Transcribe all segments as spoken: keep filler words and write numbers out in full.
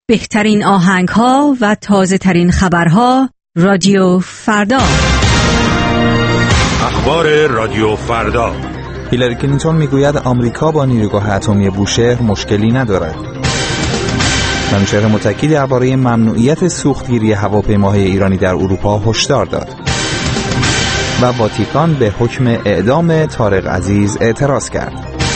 بهترین آهنگ‌ها و تازه‌ترین خبرها رادیو فردا. اخبار رادیو فردا. هیلاری کلینتون میگوید آمریکا با نیروگاه اتمی بوشهر مشکلی ندارد. منوچهر متکی درباره ممنوعیت سوختگیری هواپیماهای ایرانی در اروپا هشدار داد. و واتیکان به حکم اعدام طارق عزیز اعتراض کرد.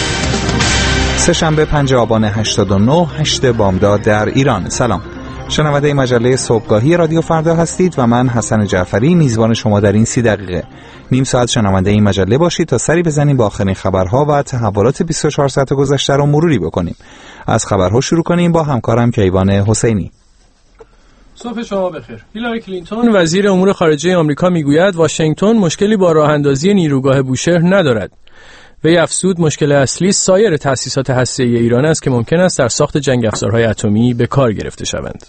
سه شنبه پنجم آبان هشتاد و نه، هشت بامداد در ایران. سلام، شنونده مجله صبحگاهی رادیو فردا هستید و من حسن جعفری میزبان شما در این سی دقیقه. نیم ساعت شنونده این مجله باشید تا سری بزنیم با آخرین خبرها و تحولات بیست و چهار ساعت گذشته رو مروری بکنیم. از خبرها شروع کنیم با همکارم کیوان حسینی. صبح شما بخیر. هیلاری کلینتون وزیر امور خارجه آمریکا میگوید واشنگتن مشکلی با راه اندازی نیروگاه بوشهر ندارد. وی افزود مشکل اصلی سایر تأسیسات هسته‌ای ایران است که ممکن است در ساخت جنگ افزارهای اتمی به کار گرفته شوند.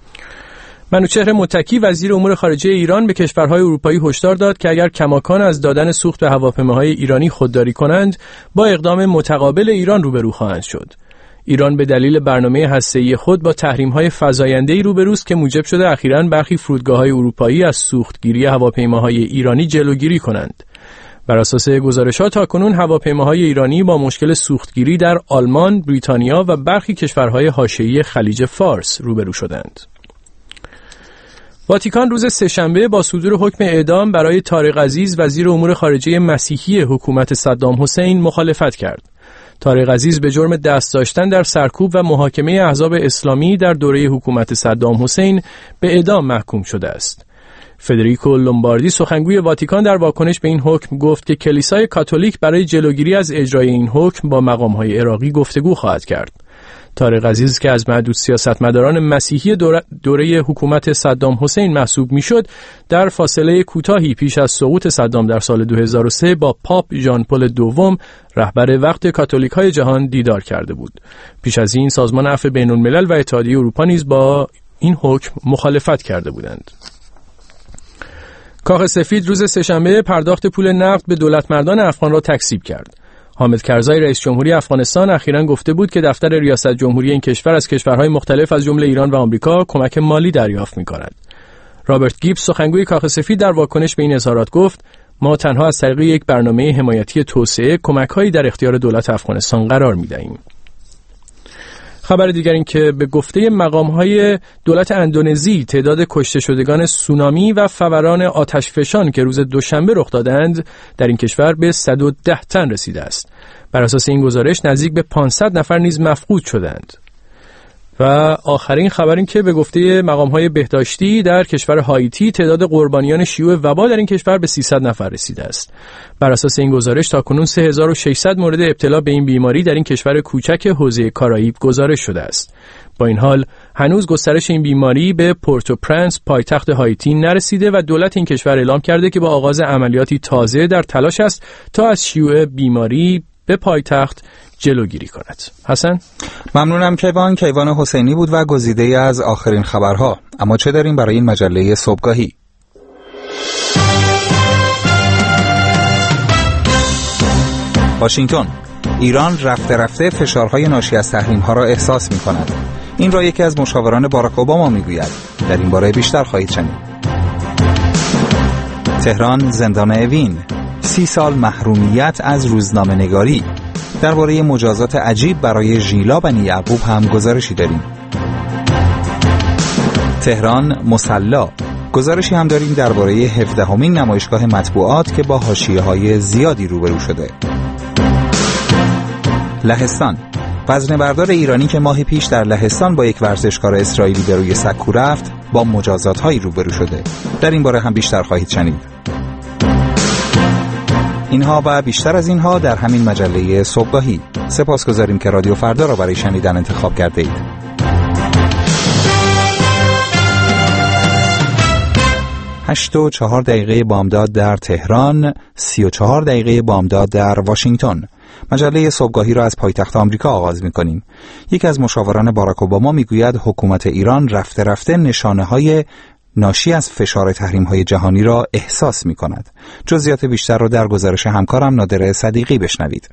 منوچهر متکی وزیر امور خارجه ایران به کشورهای اروپایی هشدار داد که اگر کماکان از دادن سوخت به هواپیماهای ایرانی خودداری کنند، با اقدام متقابل ایران روبرو خواهند شد. ایران به دلیل برنامه هسته‌ای خود با تحریم‌های فزاینده‌ای روبروست که موجب شده اخیراً برخی فرودگاه‌های اروپایی از سوختگیری هواپیماهای ایرانی جلوگیری کنند. بر اساس گزارش‌ها تاکنون هواپیماهای ایرانی با مشکل سوختگیری در آلمان، بریتانیا و برخی کشورهای حاشیه‌ای خلیج فارس روبرو شدند. واتیکان روز سه‌شنبه با صدور حکم اعدام برای طارق عزیز وزیر امور خارجه مسیحی حکومت صدام حسین مخالفت کرد. طارق عزیز به جرم دست داشتن در سرکوب و محاکمه احزاب اسلامی در دوره حکومت صدام حسین به اعدام محکوم شده است. فدریکو لومباردی سخنگوی واتیکان در واکنش به این حکم گفت که کلیسای کاتولیک برای جلوگیری از اجرای این حکم با مقام‌های عراقی گفتگو خواهد کرد. طارق عزیز که از معدود سیاستمداران مسیحی دوره, دوره حکومت صدام حسین محسوب میشد، در فاصله کوتاهی پیش از سقوط صدام در سال دو هزار و سه با پاپ ژان پل دوم رهبر وقت کاتولیک‌های جهان دیدار کرده بود. پیش از این سازمان عفو بین‌الملل و اتحادیه اروپا نیز با این حکم مخالفت کرده بودند. کاخ سفید روز سه‌شنبه پرداخت پول نقد به دولتمردان افغان را تکذیب کرد. حامد کرزای رئیس جمهوری افغانستان اخیراً گفته بود که دفتر ریاست جمهوری این کشور از کشورهای مختلف از جمله ایران و آمریکا کمک مالی دریافت می‌کند. رابرت گیبز سخنگوی کاخ سفید در واکنش به این اظهارات گفت: ما تنها از طریق یک برنامه حمایتی توسعه کمک‌هایی در اختیار دولت افغانستان قرار می‌دهیم. خبر دیگر این که به گفته مقام‌های دولت اندونزی تعداد کشته شدگان سونامی و فوران آتشفشان که روز دوشنبه رخ دادند در این کشور به صد و ده تن رسیده است. بر اساس این گزارش نزدیک به پانصد نفر نیز مفقود شدند. و آخرین خبر این که به گفته مقام‌های بهداشتی در کشور هایتی تعداد قربانیان شیوع وبا در این کشور به سیصد نفر رسیده است. بر اساس این گزارش تاکنون سه هزار و ششصد مورد ابتلا به این بیماری در این کشور کوچک حوزه کارائیب گزارش شده است. با این حال هنوز گسترش این بیماری به پورتو پرنس پایتخت هایتی نرسیده و دولت این کشور اعلام کرده که با آغاز عملیاتی تازه در تلاش است تا از شیوع بیماری به پایتخت جلوگیری کند. حسن؟ ممنونم کیوان. کیوان حسینی بود و گزیده‌ای از آخرین خبرها. اما چه داریم برای این مجله صبحگاهی؟ واشنگتن: ایران رفته رفته فشارهای ناشی از تحریم‌ها را احساس می‌کند. این را یکی از مشاوران باراک اوباما می‌گوید. در این باره بیشتر خواهید شنید. تهران: زندان اوین، سی سال محرومیت از روزنامه‌نگاری. درباره مجازات عجیب برای ژیلا بنی یعقوب هم گزارشی داریم. تهران: مصلا، گزارشی هم داریم درباره هفدهمین نمایشگاه مطبوعات که با حاشیه‌های زیادی روبرو شده. لهستان: وزنه‌بردار ایرانی که ماه پیش در لهستان با یک ورزشکار اسرائیلی به روی سکو رفت با مجازات‌هایی روبرو شده. در این باره هم بیشتر خواهید شنید. اینها و بیشتر از اینها در همین مجله صبحگاهی. سپاسگزاریم که رادیو فردا را برای شنیدن انتخاب کرده اید. هشت و چهار دقیقه بامداد در تهران، سی و چهار دقیقه بامداد در واشنگتن. مجله صبحگاهی را از پایتخت آمریکا آغاز می‌کنیم. یکی از مشاوران باراک اوباما میگوید حکومت ایران رفته رفته نشانه‌های ناشی از فشار تحریم‌های جهانی را احساس می‌کند. جزئیات بیشتر را در گزارش همکارم نادر صدیقی بشنوید.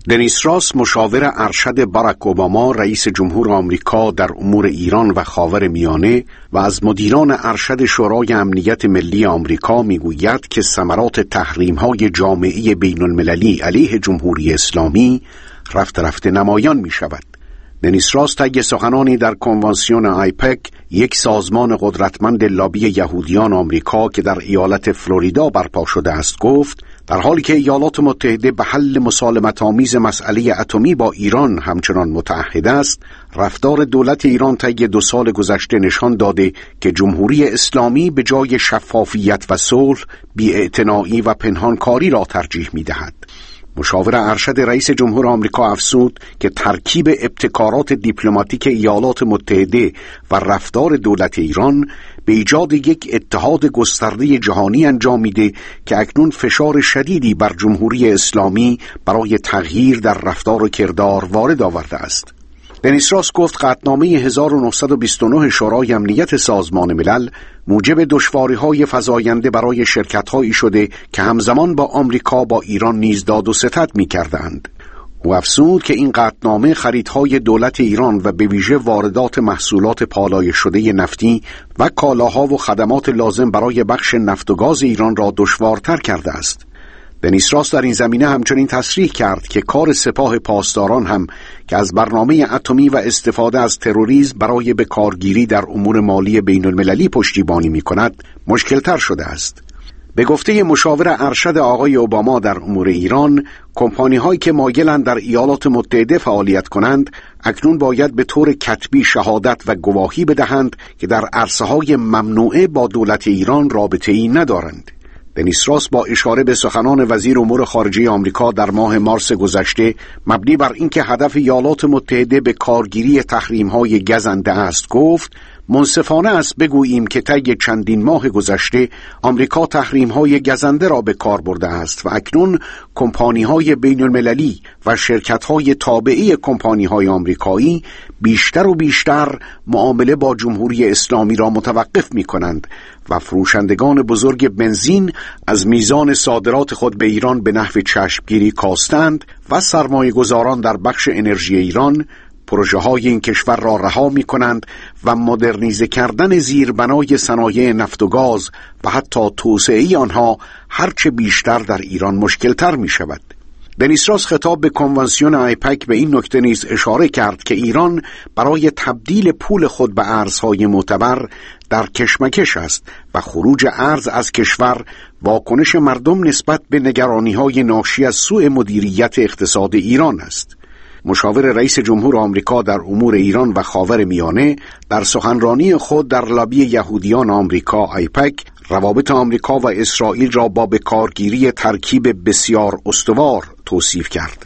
دنیس راس، مشاور ارشد باراک اوباما رئیس جمهور آمریکا در امور ایران و خاورمیانه و از مدیران ارشد شورای امنیت ملی آمریکا میگوید که ثمرات تحریم‌های جامعه بین‌المللی علیه جمهوری اسلامی رفته رفته نمایان می‌شود. دنیس راس طی سخنانی در کنوانسیون آیپک، یک سازمان قدرتمند لابی یهودیان آمریکا که در ایالت فلوریدا برپا شده است، گفت در حالی که ایالات متحده به حل مسالمت‌آمیز مسئله اتمی با ایران همچنان متعهد است، رفتار دولت ایران طی دو سال گذشته نشان داده که جمهوری اسلامی به جای شفافیت و صلح، بی‌اعتنایی و پنهانکاری را ترجیح می‌دهد. مشاور ارشد رئیس جمهور آمریکا افزود که ترکیب ابتکارات دیپلماتیک ایالات متحده و رفتار دولت ایران به ایجاد یک اتحاد گسترده جهانی انجام میده که اکنون فشار شدیدی بر جمهوری اسلامی برای تغییر در رفتار و کردار وارد آورده است. دنیس راس گفت قطعنامه هزار و نهصد و بیست و نه شورای امنیت سازمان ملل موجب دشواری‌های فزاینده برای شرکت‌هایی شده که همزمان با آمریکا با ایران نیز داد و ستد می‌کردند. او افزود که این قطعنامه خریدهای دولت ایران و به ویژه واردات محصولات پالایش شده نفتی و کالاها و خدمات لازم برای بخش نفت و گاز ایران را دشوارتر کرده است. دنیس راس در این زمینه همچنین تصریح کرد که کار سپاه پاسداران هم که از برنامه اتمی و استفاده از تروریسم برای به کارگیری در امور مالی بین المللی پشتیبانی می کند مشکلتر شده است. به گفته مشاور ارشد آقای اوباما در امور ایران، کمپانی هایی که مایلند در ایالات متحده فعالیت کنند اکنون باید به طور کتبی شهادت و گواهی بدهند که در عرصه های ممنوعه با دولت ایران رابطه‌ای ندارند. دنیس راس با اشاره به سخنان وزیر امور خارجه آمریکا در ماه مارس گذشته مبنی بر اینکه هدف ایالات متحده به کارگیری تحریم‌های گزنده است، گفت منصفانه است بگوییم که طی چندین ماه گذشته آمریکا تحریم‌های گزنده را به کار برده است و اکنون کمپانی‌های بین‌المللی و شرکت‌های تابعه کمپانی‌های آمریکایی بیشتر و بیشتر معامله با جمهوری اسلامی را متوقف می‌کنند و فروشندگان بزرگ بنزین از میزان صادرات خود به ایران به نحو چشمگیری کاستند و سرمایه‌گذاران در بخش انرژی ایران پروژه های این کشور را رها می کنند و مدرنیزه کردن زیربنای صنایع نفت و گاز و حتی توسعه آنها هرچه بیشتر در ایران مشکل تر می شود. دنیس راس خطاب به کنوانسیون آیپک به این نکته نیز اشاره کرد که ایران برای تبدیل پول خود به ارزهای معتبر در کشمکش است و خروج ارز از کشور واکنش مردم نسبت به نگرانی‌های ناشی از سوء مدیریت اقتصاد ایران است. مشاور رئیس جمهور آمریکا در امور ایران و خاورمیانه در سخنرانی خود در لابی یهودیان آمریکا آیپک روابط آمریکا و اسرائیل را با به کارگیری ترکیب بسیار استوار توصیف کرد.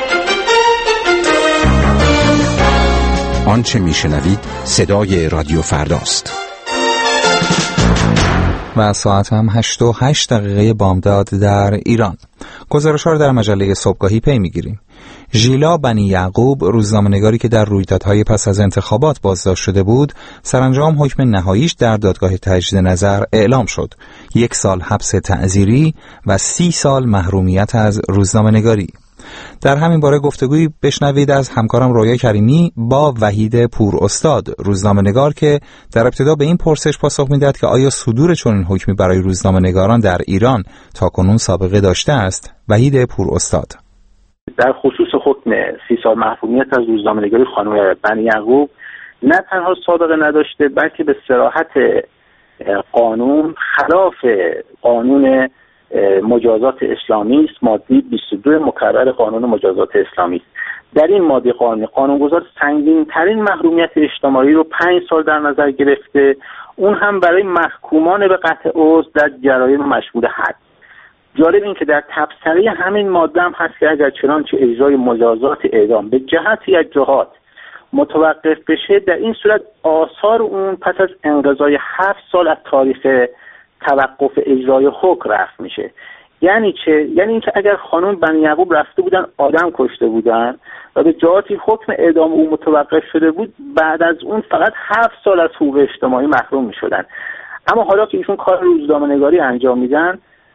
آنچه میشنوید صدای رادیو فرداست. و ساعت هم هشت و هشت دقیقه بامداد در ایران. گزارش‌ها را در مجله صبحگاهی پی می‌گیریم. ژیلا بنی یعقوب، روزنامه‌نگاری که در رویدادهای پس از انتخابات بازداشت شده بود، سرانجام حکم نهاییش در دادگاه تجدید نظر اعلام شد. یک سال حبس تعزیری و سی سال محرومیت از روزنامه‌نگاری. در همین باره گفتگویی بشنوید از همکارم رویا کریمی با وحید پور استاد، روزنامه‌نگار که در ابتدا به این پرسش پاسخ میداد که آیا صدور چنین حکمی برای روزنامه‌نگاران در ایران تاکنون سابقه داشته است. وحید پور استاد: در خصوص حکم سی سال محرومیت از روزنامه‌نگاری خانم بنی یعقوب نه تنها سابقه نداشته، بلکه به صراحت قانون خلاف قانون مجازات اسلامی است. ماده بیست و دو مکرر قانون مجازات اسلامی است. در این ماده قانون قانونگذار سنگین ترین محرومیت اجتماعی رو پنج سال در نظر گرفته، اون هم برای محکومان به قطع عضو در جرایم مشمول حد. جالب این که در تبصره همین ماده هم هست که اگر چنانچه اجرای مجازات اعدام به جهتی از جهات متوقف بشه، در این صورت آثار اون پس از انقضای هفت سال از تاریخ توقف اجرای حکم رفع میشه. یعنی چه؟ یعنی اینکه اگر خانم بنی یعقوب رفته بودن آدم کشته بودن و به جهاتی حکم اعدام او متوقف شده بود، بعد از اون فقط هفت سال از حقوق اجتماعی محروم میشدن. اما حالا که ایشون کار روزنامه‌نگاری انجام میدن،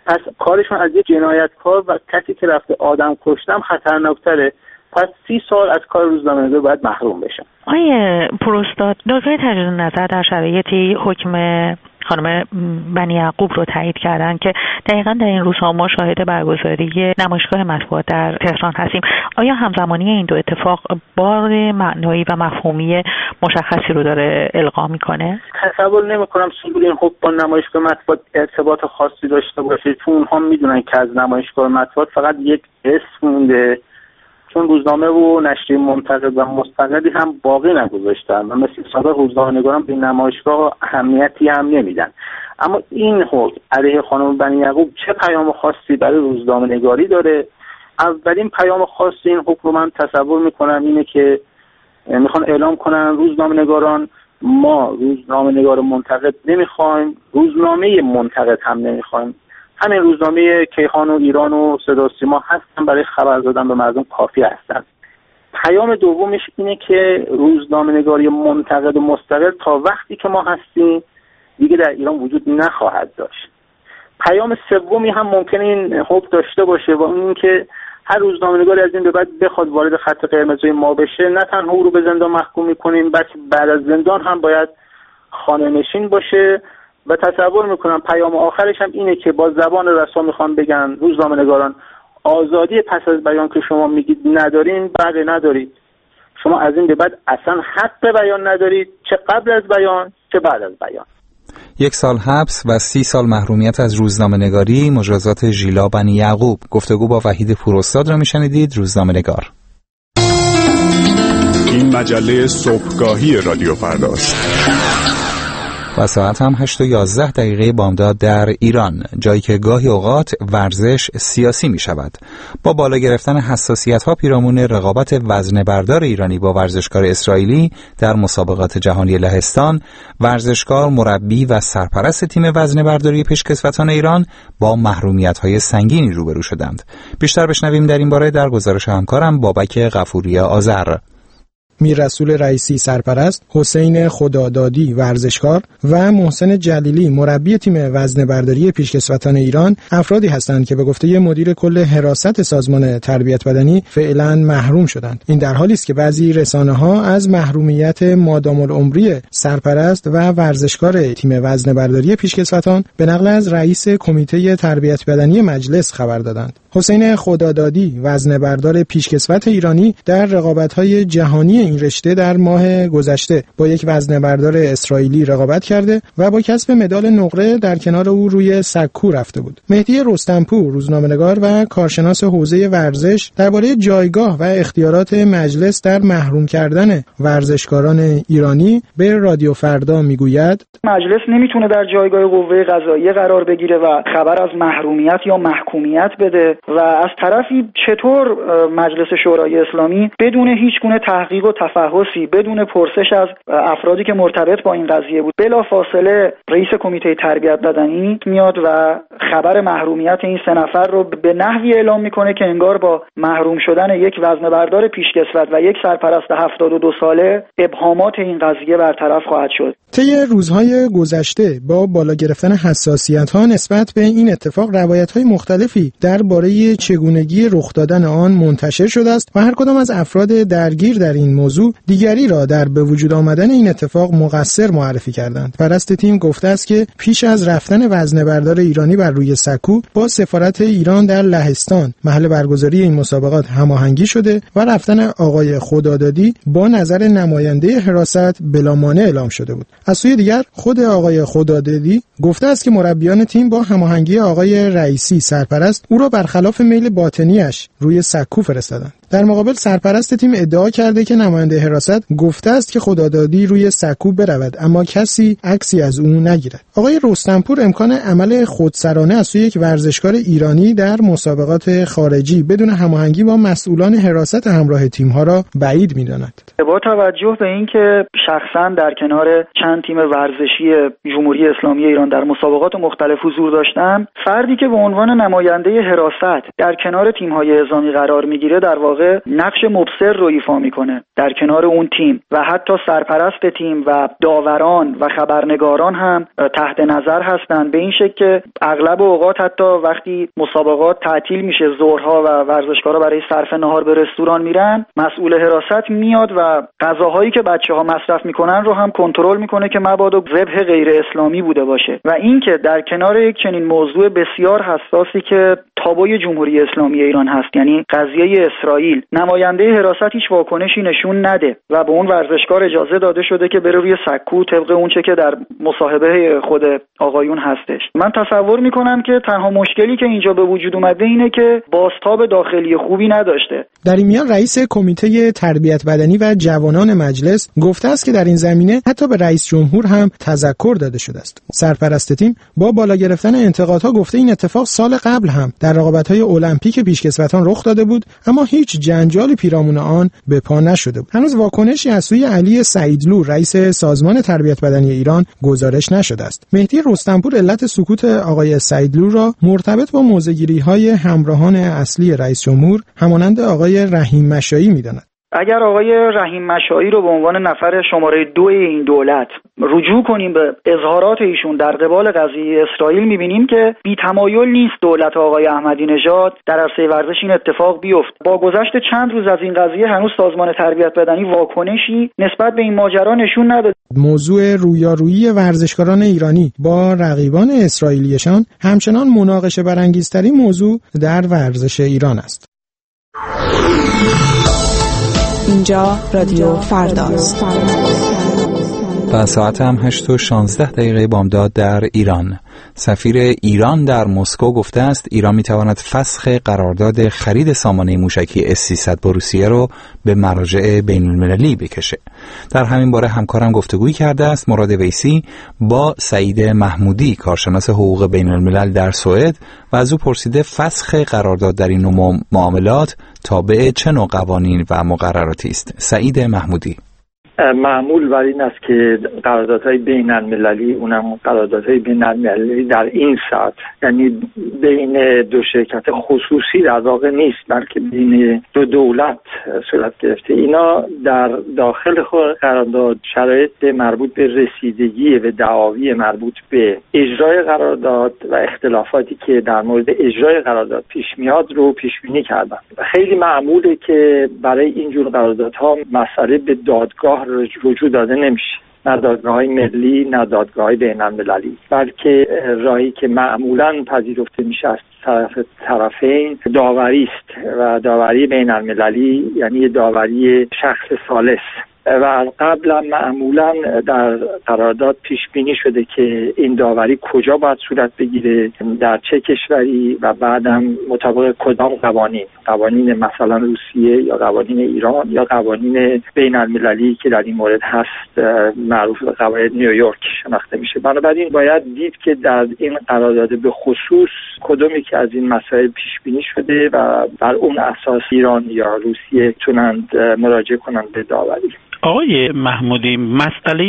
پس کارشون از یه جنایتکار و کسی که رفته آدم کشتم خطرناکتره. پس سی سال از کار روزنامه‌نگار باید محروم بشن. آیه پروستاد، دادگاه تجدید نظر در شرایطی حکم خانم بنی یعقوب رو تایید کردن که دقیقاً در این روزها ما شاهد برگزاری نمایشگاه مطبوعات در تهران هستیم. آیا همزمانی این دو اتفاق بار معنایی و مفهومی مشخصی رو داره القا میکنه؟ تصور نمی‌کنم صدور این حکم با نمایشگاه مطبوعات ارتباط خاصی داشته باشه، چون اونها میدونن که از نمایشگاه مطبوعات فقط یک اسم مونده، چون روزنامه و نشریه منتقد و مستقلی هم باقی نگذاشتن و مثل سابق روزنامه‌نگاران به نمایشگاه اهمیتی هم نمیدن. اما این حکم علیه خانم بنی یعقوب چه پیام خاصی برای روزنامه‌نگاری داره؟ اولین پیام خاص این حکم رو من تصور میکنم اینه که میخوان اعلام کنن روزنامه‌نگاران ما روزنامه‌نگار منتقد نمیخوایم، روزنامه منتقد هم نمیخوایم، همین روزنامه کیهان و ایران و صدا و سیما هستن، برای خبر دادن به مردم کافی هستن. پیام دومش اینه که روزنامه‌نگاری منتقد و مستقل تا وقتی که ما هستیم دیگه در ایران وجود نخواهد داشت. پیام سومی هم ممکنه این حکم داشته باشه و اون که هر روزنامه‌نگاری از این به بعد بخواد وارد خط قرمز ما بشه، نه تنها او رو به زندان محکوم می‌کنیم بلکه بعد از زندان هم باید خانه‌نشین باشه. و تصور میکنم پیام آخرش هم اینه که با زبان رسا میخوان بگن روزنامه‌نگاران آزادی پس از بیان که شما میگید ندارین، بله ندارید. شما از این به بعد اصلا حق بیان ندارید، چه قبل از بیان چه بعد از بیان. یک سال حبس و سی سال محرومیت از روزنامه‌نگاری، مجازات ژیلا بنی یعقوب. گفتگو با وحید پوراستاد را میشنیدید. روزنامه‌نگار. این مجله صبحگاهی رادیو فرداست. و ساعت هم هشت و یازده دقیقه بامداد در ایران، جایی که گاهی اوقات ورزش سیاسی می شود. با بالا گرفتن حساسیت ها پیرامون رقابت وزنه بردار ایرانی با ورزشکار اسرائیلی در مسابقات جهانی لهستان، ورزشکار، مربی و سرپرست تیم وزنه برداری پیشکسوتان ایران با محرومیت های سنگینی روبرو شدند. بیشتر بشنویم در این باره در گزارش همکارم بابک غفوری آذر. میررسول رئیسی سرپرست، حسین خدادادی ورزشکار و محسن جلیلی مربی تیم وزنه برداری پیشکسوتان ایران افرادی هستند که به گفته مدیر کل حراست سازمان تربیت بدنی فعلا محروم شدند. این در حالی است که بعضی رسانه‌ها از محرومیت مادام العمری سرپرست و ورزشکار تیم وزنه برداری پیشکسوتان به نقل از رئیس کمیته تربیت بدنی مجلس خبر دادند. حسین خدادادی وزنه بردار پیشکسوت ایرانی در رقابت‌های جهانی این رشته در ماه گذشته با یک وزنه بردار اسرائیلی رقابت کرده و با کسب مدال نقره در کنار او روی سکو رفته بود. مهدی رستمپور، روزنامه‌نگار و کارشناس حوزه ورزش، درباره جایگاه و اختیارات مجلس در محروم کردن ورزشکاران ایرانی به رادیو فردا میگوید: مجلس نمیتونه در جایگاه قوه قضاییه قرار بگیره و خبر از محرومیت یا محکومیت بده و از طرفی چطور مجلس شورای اسلامی بدون هیچ گونه تحقیق و تفحصی، بدون پرسش از افرادی که مرتبط با این قضیه بود، بلافاصله رئیس کمیته تربیت بدنی میاد و خبر محرومیت این سه نفر رو به نحوی اعلام میکنه که انگار با محروم شدن یک وزنه بردار پیشکسوت و یک سرپرست هفتاد و دو ساله ابهامات این قضیه برطرف خواهد شد. طی روزهای گذشته با بالا گرفتن حساسیت‌ها نسبت به این اتفاق روایت‌های مختلفی درباره چگونگی رخ دادن آن منتشر شده است و هر کدام از افراد درگیر در این موضوع دیگری را در به وجود آمدن این اتفاق مقصر معرفی کردند. پرست تیم گفته است که پیش از رفتن وزنه بردار ایرانی بر روی سکو با سفارت ایران در لهستان محل برگزاری این مسابقات هماهنگی شده و رفتن آقای خدادادی با نظر نماینده حراست بلا مانع اعلام شده بود. از سوی دیگر خود آقای خدادادی گفته است که مربیان تیم با هماهنگی آقای رئیسی سرپرست او را برخلاف میل باطنیش روی سکو فرستادند. در مقابل سرپرست تیم ادعا کرده که نماینده حراست گفته است که خدادادی روی سکو برود اما کسی عکسی از او نگیرد. آقای رستمپور امکان عمل خودسرانه از سوی یک ورزشکار ایرانی در مسابقات خارجی بدون هماهنگی با مسئولان حراست همراه تیم‌ها را بعید می‌داند. با توجه به اینکه شخصا در کنار چند تیم ورزشی جمهوری اسلامی ایران در مسابقات مختلف حضور داشتم، فردی که به عنوان نماینده حراست در کنار تیم‌های اعزامی قرار می‌گیره در واقع واقع نقش مبصر رو ایفا میکنه در کنار اون تیم و حتی سرپرست تیم و داوران و خبرنگاران هم تحت نظر هستن، به این شکل که اغلب اوقات حتی وقتی مسابقات تعطیل میشه ظهرها و ورزشکارا برای صرف نهار به رستوران میرن، مسئول حراست میاد و غذاهایی که بچه‌ها مصرف میکنن رو هم کنترل میکنه که مبادا ذبح غیر اسلامی بوده باشه. و اینکه در کنار یک چنین موضوع بسیار حساسی که تابوی جمهوری اسلامی ایران هست، یعنی قضیه اسرائیل، نماینده حراست هیچ واکنشی نشون نده و به اون ورزشکار اجازه داده شده که بره روی سکو طبق اونچه که در مصاحبه خود آقایون هستش. من تصور میکنم که تنها مشکلی که اینجا به وجود اومده اینه که بازتاب داخلی خوبی نداشته. در این میان رئیس کمیته تربیت بدنی و جوانان مجلس گفته است که در این زمینه حتی به رئیس جمهور هم تذکر داده شده است. سرپرست تیم با بالا گرفتن انتقادها گفته این اتفاق سال قبل هم در رقابت‌های المپیک پیشکسوتان رخ داده بود، اما هیچ جنجالی پیرامون آن به پا نشده بود. هنوز واکنشی از سوی علی سعیدلو رئیس سازمان تربیت بدنی ایران گزارش نشده است. مهدی رستمپور علت سکوت آقای سعیدلو را مرتبط با موضع‌گیری‌های همراهان اصلی رئیس جمهور همانند آقای رحیم مشایی می‌داند. اگر آقای رحیم مشایی رو به عنوان نفر شماره دو این دولت رجوع کنیم به اظهارات ایشون در قبال قضیه اسرائیل، می‌بینیم که بی‌تمایل نیست دولت آقای احمدی نژاد در عرصه ورزش این اتفاق بیفت. با گذشت چند روز از این قضیه هنوز سازمان تربیت بدنی واکنشی نسبت به این ماجرا نشون نداد. موضوع رویارویی ورزشکاران ایرانی با رقیبان اسرائیلیشان همچنان مناقشه برانگیزترین موضوع در ورزش ایران است. اینجا رادیو فرداست. و ساعت هم هشت و شانزده دقیقه بامداد در ایران. سفیر ایران در مسکو گفته است ایران میتواند فسخ قرارداد خرید سامانه موشکی اس سیصد با روسیه رو به مراجع بین المللی بکشه. در همین باره همکارم گفتگویی کرده است مراد ویسی با سعید محمودی، کارشناس حقوق بین الملل در سوئد، و از او پرسیده فسخ قرارداد در این نوع معاملات تابع چه نوع قوانین و مقرراتی است. سعید محمودی: معمول بر این است که قراردادهای بین المللی، اونم قراردادهای بین المللی در این سطح، یعنی بین دو شرکت خصوصی در واقع نیست، بلکه بین دو دولت صورت گرفته. اینا در داخل خود قرارداد شرایط مربوط به رسیدگی و دعاوی مربوط به اجرای قرارداد و اختلافاتی که در مورد اجرای قرارداد پیش میاد رو پیش بینی کردن. خیلی معموله که برای اینجور قراردادها مسئله به دادگاه رجوع داده نمیشه، نه دادگاه‌های ملی نه دادگاه‌های بین‌المللی، بلکه راهی که معمولاً پذیرفته میشه از طرف طرفین داوری است و داوری بین‌المللی یعنی داوری شخص ثالث. و قبلا معمولا در قرارداد پیش بینی شده که این داوری کجا باید صورت بگیره، در چه کشوری، و بعدم مطابق کدام قوانین، قوانین مثلا روسیه یا قوانین ایران یا قوانین بین المللی که در این مورد هست معروف به قواعد نیویورک شناخته میشه. بنابراین باید دید که در این قرارداد به خصوص کدومی که از این مسائل پیش بینی شده و بر اون اساس ایران یا روسیه تونند مراجعه کنند به داوری. آقای محمودی، مسئله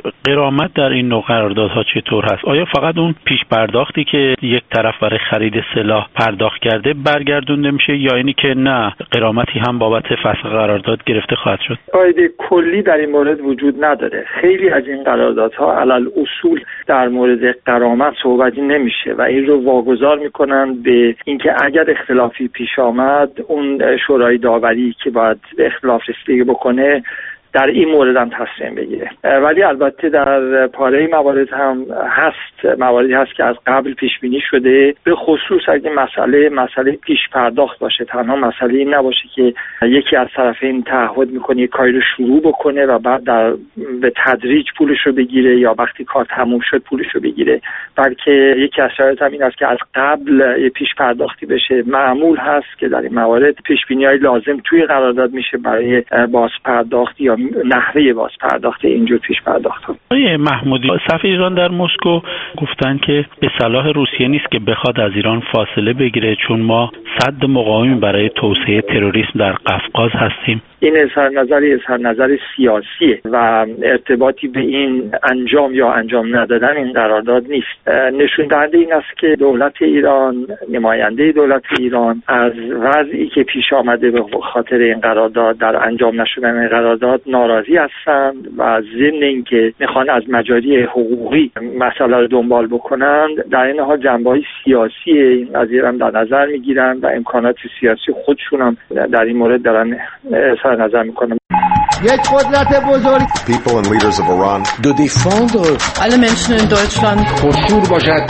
غرامت در این نوع قراردادها چطور هست؟ آیا فقط اون پیش پرداختی که یک طرف برای خرید سلاح پرداخت کرده برگردونده میشه، یا اینی که نه غرامتی هم بابت فسخ قرارداد گرفته خواهد شد؟ قاعده کلی در این مورد وجود نداره. خیلی از این قراردادها علل اصول در مورد غرامت صحبتی نمیشه و این رو واگذار میکنن به اینکه اگر اختلافی پیش آمد اون شورای داوری که باید به اختلاف رسیدگی بکنه در این مورد هم تصمیم بگیره. ولی البته در پاره موارد هم هست، مواردی هست که از قبل پیش بینی شده، به خصوص اگه مسئله مسئله پیش پرداخت باشه، تنها مسئله این نباشه که یکی از طرفین تعهد میکنه کاری رو شروع بکنه و بعد در به تدریج پولش رو بگیره یا وقتی کار تموم شد پولش رو بگیره، بلکه یکی از شرایط هم این است که از قبل یه پیش پرداختی بشه. معمول هست که در این موارد پیش بینی‌های لازم توی قرارداد میشه برای باز پرداخت یا نحوه باز پرداخت اینجور پیش پرداخت ها. آقای آقای محمودی، سفیر ایران در مسکو گفتن که به صلاح روسیه نیست که بخواد از ایران فاصله بگیره، چون ما سد مقاوم برای توسعه تروریسم در قفقاز هستیم. این اظهار نظری اظهار نظر سیاسیه و ارتباطی به این انجام یا انجام ندادن این قرارداد نیست. نشون دهنده این است که دولت ایران، نماینده دولت ایران از وضعی که پیش آمده به خاطر این قرارداد در انجام نشدن این قرارداد ناراضی هستند و ضمن اینکه میخوان از مجاری حقوقی مسئله رو دنبال بکنند، در این حال جنبه‌های سیاسی این قضیه هم در نظر میگیرن و امکانات سیاسی خودشون هم در این مورد دارن نظر میکنم. یک قدرت بزرگ People and leaders of Iran de défendre alle Menschen in Deutschland پرشور باشد.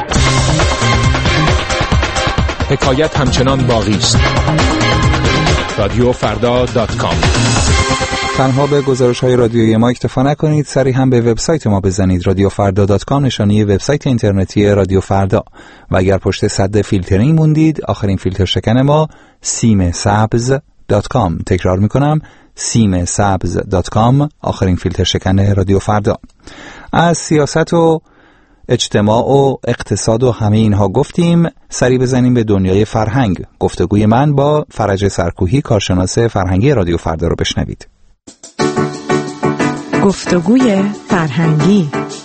حکایت همچنان باقی است. رادیو فردا دات کام. تنها به گزارش‌های رادیویی ما اکتفا نکنید، سری هم به وبسایت ما بزنید رادیو فردا دات کام، نشانی وبسایت اینترنتی رادیو فردا. و اگر پشت صد فیلترینگ موندید، آخرین فیلتر شکن ما سیم سبز دات کام. تکرار میکنم سیم سبز دات کام، آخرین فیلتر شکن رادیو فردا. از سیاست و اجتماع و اقتصاد و همه اینها گفتیم، سری بزنیم به دنیای فرهنگ. گفتگوی من با فرج سرکوهی، کارشناس فرهنگی رادیو فردا رو بشنوید. گفتگوی فرهنگی.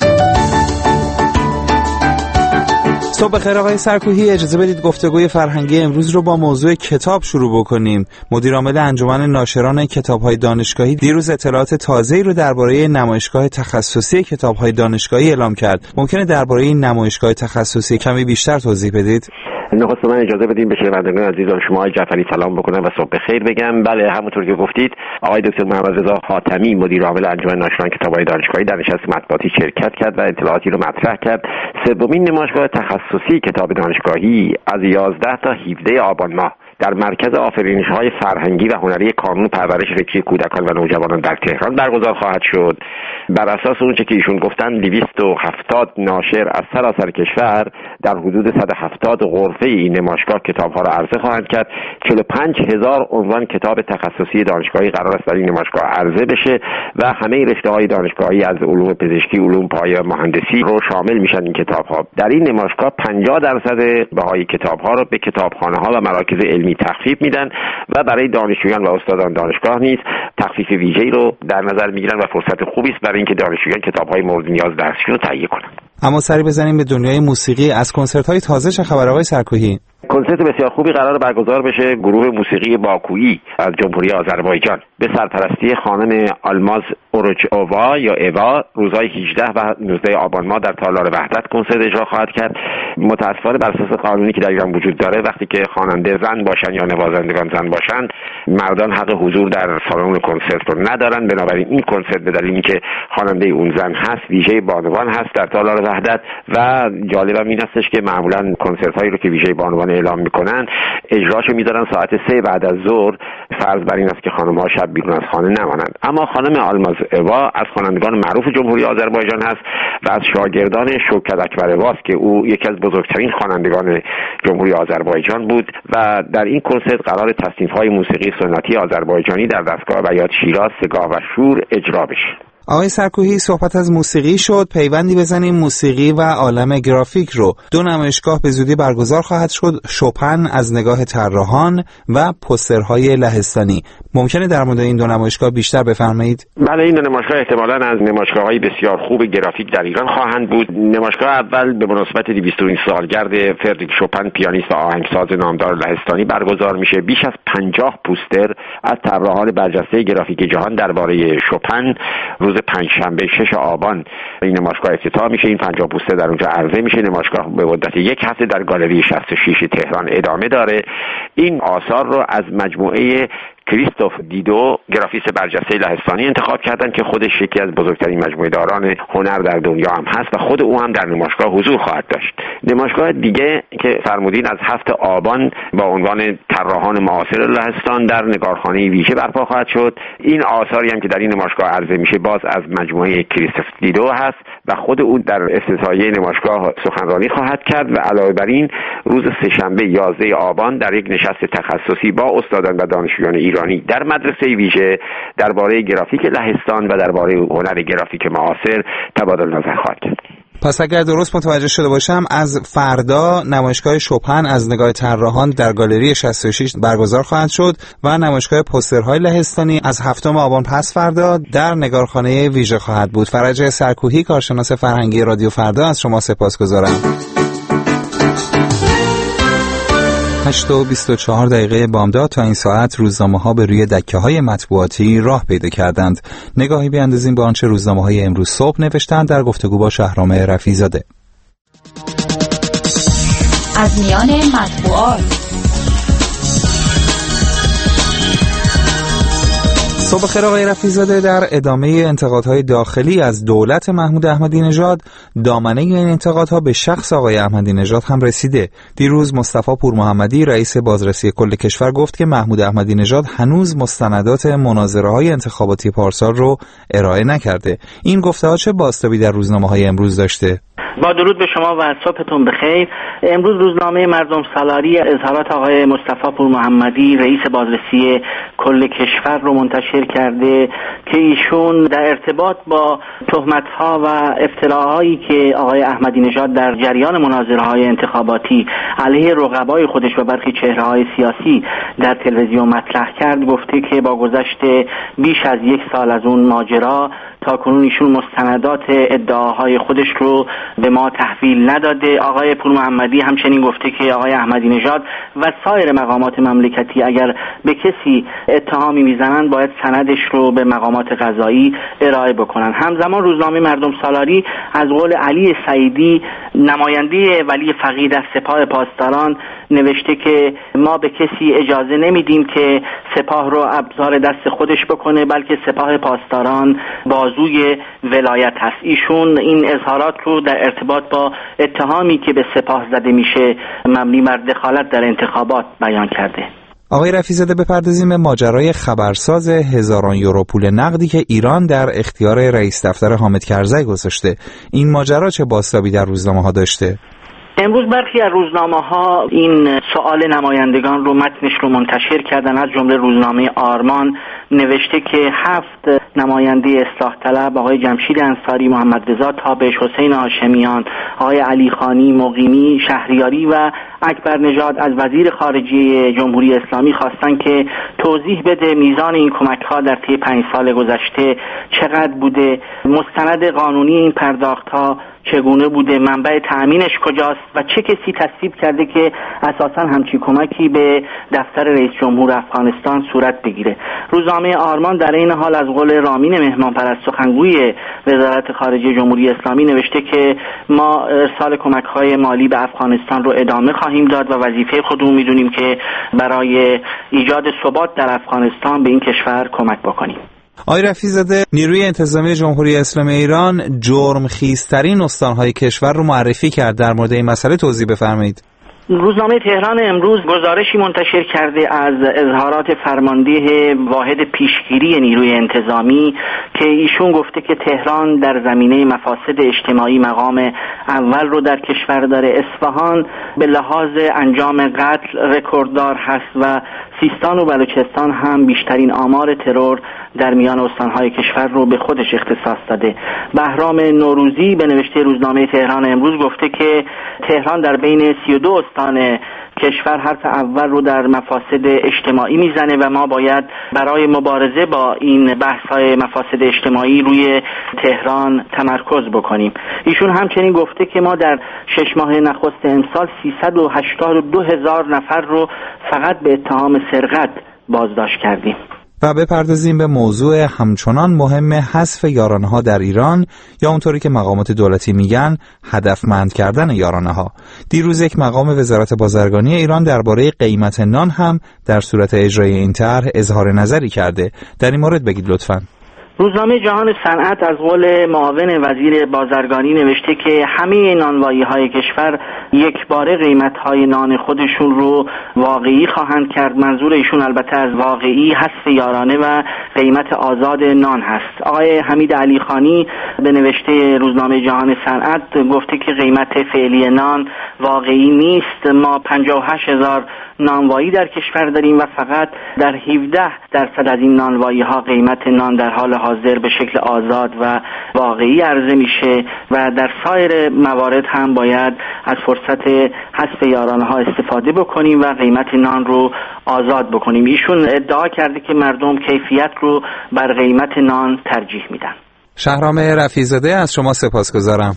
صبح بخیر آقای سرکوهی، اجازه بدید گفتگوی فرهنگی امروز رو با موضوع کتاب شروع بکنیم. مدیر عامل انجمن ناشران کتاب‌های دانشگاهی دیروز اطلاعات تازه‌ای رو درباره نمایشگاه تخصصی کتاب‌های دانشگاهی اعلام کرد. ممکنه درباره این نمایشگاه تخصصی کمی بیشتر توضیح بدید؟ نخست من اجازه بدیم به شنوندگان عزیزم شما آقای جعفری سلام بکنم و صبح بخیر بگم. بله، همونطور که گفتید آقای دکتر محمد رضا حاتمی مدیر عامل انجمن ناشران کتاب‌های دانشگاهی در نشست مطبوعاتی شرکت کرد و اطلاعاتی رو مطرح کرد. سومین نمایشگاه تخصصی کتاب دانشگاهی از یازده تا هفده آبان ماه در مرکز آفرینش‌های فرهنگی و هنری کانون پرورش فکری کودکان و نوجوانان در تهران برگزار خواهد شد. بر اساس اونچه که ایشون گفتن دویست و هفتاد ناشر از سراسر کشور در حدود صد و هفتاد غرفه این نمایشگاه کتاب‌ها را عرضه خواهند کرد. چهل و پنج هزار عنوان کتاب تخصصی دانشگاهی قرار است در این نمایشگاه عرضه بشه و همه رشته‌های دانشگاهی از علوم پزشکی، علوم پایه، مهندسی رو شامل میشن این کتاب‌ها. در این نمایشگاه پنجاه درصد بهای کتاب‌ها رو به کتابخانه‌ها و مراکز علمی تخفیف میدن و برای دانشجویان و استادان دانشگاه نیز تخفیف ویژه‌ای رو در نظر میگیرن و فرصت خوبی است برای اینکه دانشجویان کتاب‌های مورد نیاز درسشون رو تهیه کنن. اما سری بزنیم به دنیای موسیقی. از کنسرت‌های تازه چه خبر آقای سرکوهی؟ کنسرت بسیار خوبی قرار برگزار بشه. گروه موسیقی باکویی از جمهوری آذربایجان به سرپرستی خانم آلماز اوروچووا یا اوا روزهای هجده و نوزده آبان ماه در تالار وحدت کنسرت اجرا خواهد کرد. متأسفانه بر اساس قانونی که در ایران وجود داره، وقتی که خواننده زن باشن یا نوازندگان زن باشن، مردان حق حضور در سالن کنسرت رو ندارن. بنابراین این کنسرت به دلیل اینکه خواننده اون زن هست، ویژه بانوان هست در تالار وحدت. و جالبم این هستش که معمولا کنسرت هایی رو که ویژه بانوان اعلام میکنن اجراشو میذارن ساعت سه بعد از ظهر، فرض بر این است که خانم‌ها شب بیرون از خانه نمانند. اما خانم آلماز اوا از خوانندگان معروف جمهوری آذربایجان هست و از شاگردان شوکت اکبر اواست که او یکی از بزرگترین خوانندگان جمهوری آذربایجان بود و در این کنسرت قرار تصنیف‌های موسیقی سنتی آذربایجانی در دستگاه بیات شیراز، سگاه و شور اجرا بشه. آقای سرکوهی، صحبت از موسیقی شد، پیوندی بزنیم موسیقی و عالم گرافیک رو. دو نمایشگاه به زودی برگزار خواهد شد، شوپن از نگاه طراحان و پوسترهای لهستانی. ممکنه در مورد این دو نمایشگاه بیشتر بفرمایید؟ بله، این دو نمایشگاه احتمالاً از نمایشگاه‌های بسیار خوب گرافیک در ایران خواهند بود. نمایشگاه اول به مناسبت دویستمین سالگرد فردریک شوپن پیانیست و آهنگساز نامدار لهستانی برگزار میشه. بیش از پنجاه پوستر از طراحان برجسته گرافیک جهان درباره شوپن روز پنجشنبه شش آبان این نمایشگاه افتتاح میشه. این پنجاه پوستر در اونجا عرضه میشه. نمایشگاه به مدت یک هفته در گالری شصت و شش تهران ادامه داره. این آثار رو از مجموعه کریستوف دیدو، گرافیست برجسته لهستانی انتخاب کردن که خودش یکی از بزرگترین مجموعه داران هنر در دنیا هم هست و خود او هم در نمایشگاه حضور خواهد داشت. نمایشگاه دیگه که فرمودین از هفته آبان با عنوان طراحان معاصر لهستان در نگارخانه ویژه برپا خواهد شد. این آثاری هم که در این نمایشگاه عرضه میشه باز از مجموعه کریستوف دیدو هست و خود او در افتتاحیه نمایشگاه سخنرانی خواهد کرد و علاوه بر این روز سه‌شنبه یازده آبان در یک نشست تخصصی با استادان و دانشجویان ایران ایرانی در مدرسه ویژه درباره گرافیک لهستان و درباره هنر گرافیک معاصر تبادل نظر خواهد کرد. پس اگر درست متوجه شده باشم از فردا نمایشگاه شوپن از نگاه طراحان در گالری شصت و شش برگزار خواهد شد و نمایشگاه پوسترهای لهستانی از هفتم آبان پس فردا در نگارخانه ویژه خواهد بود. فرج سرکوهی، کارشناس فرهنگی رادیو فردا، از شما سپاسگزارم. هشت و بیست و چهار دقیقه بامداد. تا این ساعت روزنامه‌ها به روی دکه‌های مطبوعاتی راه پیدا کردند. نگاهی بیاندازیم به آنچه روزنامه‌های امروز صبح نوشتند در گفتگو با شهرام رفیع‌زاده. از میان مطبوعات. صبح خیر آقای رفیع‌زاده، در ادامه انتقادهای داخلی از دولت محمود احمدی نژاد، دامنه این انتقادها به شخص آقای احمدی نژاد هم رسیده. دیروز مصطفی پورمحمدی رئیس بازرسی کل کشور گفت که محمود احمدی نژاد هنوز مستندات مناظره‌های انتخاباتی پارسال رو ارائه نکرده. این گفته‌ها چه بازتابی در روزنامه‌های امروز داشته؟ با درود به شما و صبحتون بخیر. امروز روزنامه مردم سالاری اظهارات آقای مصطفی پورمحمدی رئیس بازرسی کل کشور رو منتشر کرده که ایشون در ارتباط با تهمت‌ها و افتراهایی که آقای احمدی نژاد در جریان مناظره‌های انتخاباتی علیه رقبای خودش و برخی چهره‌های سیاسی در تلویزیون مطرح کرد، گفته که با گذشت بیش از یک سال از اون ماجرا تا کنون ایشون مستندات ادعاهای خودش رو به ما تحویل نداده. آقای پورمحمدی همچنین گفته که آقای احمدی نژاد و سایر مقامات مملکتی اگر به کسی اتهامی میزنن باید سندش رو به مقامات قضایی ارائه بکنن. همزمان روزنامه مردم سالاری از قول علی سعیدی نماینده ولی فقیه در سپاه پاسداران نوشته که ما به کسی اجازه نمیدیم که سپاه رو ابزار دست خودش بکنه، بلکه سپاه پاسداران بازوی ولایت هست. ایشون این اظهارات رو در ارتباط با اتهامی که به سپاه زده میشه مبنی بر دخالت در انتخابات بیان کرده. آقای رفیع‌زاده، بپردازیم به ماجرای خبرساز هزاران یورو پول نقدی که ایران در اختیار رئیس دفتر حامد کرزی گذاشته. این ماجرا چه بازتابی در روزنامه‌ها داشته؟ امروز برخی از روزنامه‌ها این سوال نمایندگان رو متنش رو منتشر کردن. از جمله روزنامه آرمان نوشته که هفت نماینده اصلاح طلب، آقای جمشید انصاری، محمد رضا تابش، حسین هاشمیان، آقای علی خانی، مقیمی، شهریاری و اکبر نژاد از وزیر خارجه جمهوری اسلامی خواستن که توضیح بده میزان این کمک‌ها در طی پنج سال گذشته چقدر بوده، مستند قانونی این پرداخت‌ها چگونه بوده، منبع تأمینش کجاست و چه کسی تصویب کرده که اساساً همچین کمکی به دفتر رئیس جمهور افغانستان صورت بگیره. روزنامه آرمان در این حال از قول رامین مهمانپرست سخنگوی وزارت خارجه جمهوری اسلامی نوشته که ما ارسال کمک‌های مالی به افغانستان رو ادامه خواهیم داد و وظیفه خودمون میدونیم که برای ایجاد ثبات در افغانستان به این کشور کمک بکنیم. آقای رفیع‌زاده، نیروی انتظامی جمهوری اسلامی ایران جرمخیزترین استانهای کشور رو معرفی کرد. در مورد این مسئله توضیح بفرمایید. روزنامه تهران امروز گزارشی منتشر کرده از اظهارات فرمانده واحد پیشگیری نیروی انتظامی که ایشون گفته که تهران در زمینه مفاسد اجتماعی مقام اول رو در کشور داره. اصفهان به لحاظ انجام قتل رکورددار هست و سیستان و بلوچستان هم بیشترین آمار ترور در میان استانهای کشور رو به خودش اختصاص داده. بهرام نوروزی به نوشته روزنامه تهران امروز گفته که تهران در بین سی و دو استان کشور حرف اول رو در مفاسد اجتماعی میزنه و ما باید برای مبارزه با این بحث‌های مفاسد اجتماعی روی تهران تمرکز بکنیم. ایشون همچنین گفته که ما در شش ماه نخست امسال سیصد و هشتاد و دو هزار نفر رو فقط به اتهام سرقت بازداشت کردیم. و بپردازیم به موضوع همچنان مهم حذف یارانه‌ها در ایران، یا اونطوری که مقامات دولتی میگن هدفمند کردن یارانه‌ها. دیروز یک مقام وزارت بازرگانی ایران درباره قیمت نان هم در صورت اجرای این طرح اظهار نظری کرده. در این مورد بگید لطفاً. روزنامه جهان صنعت از قول معاون وزیر بازرگانی نوشته که همه نانوایی‌های کشور یک باره قیمت‌های نان خودشون رو واقعی خواهند کرد. منظور ایشون البته از واقعی حذف یارانه و قیمت آزاد نان هست. آقای حمید علیخانی به نوشته روزنامه جهان صنعت گفته که قیمت فعلی نان واقعی نیست. ما پنجاه و هشت هزار نانوایی در کشور داریم و فقط در هفده درصد از این نانوایی ها قیمت نان در حال حاضر به شکل آزاد و واقعی عرضه میشه و در سایر موارد هم باید از فرصت حذف یارانه ها استفاده بکنیم و قیمت نان رو آزاد بکنیم. ایشون ادعا کرده که مردم کیفیت رو بر قیمت نان ترجیح میدن. شهرام رفیع‌زاده از شما سپاسگزارم.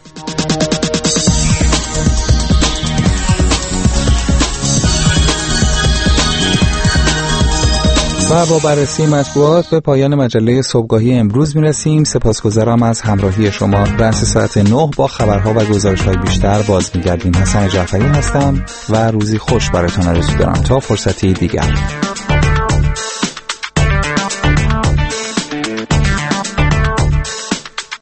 و با بررسی مطبوعات به پایان مجله صبحگاهی امروز میرسیم. سپاسگزارم از همراهی شما. رأس ساعت نه با خبرها و گزارش‌های بیشتر باز می‌گردیم. حسن جعفری هستم و روزی خوش براتون آرزو دارم تا فرصتی دیگر.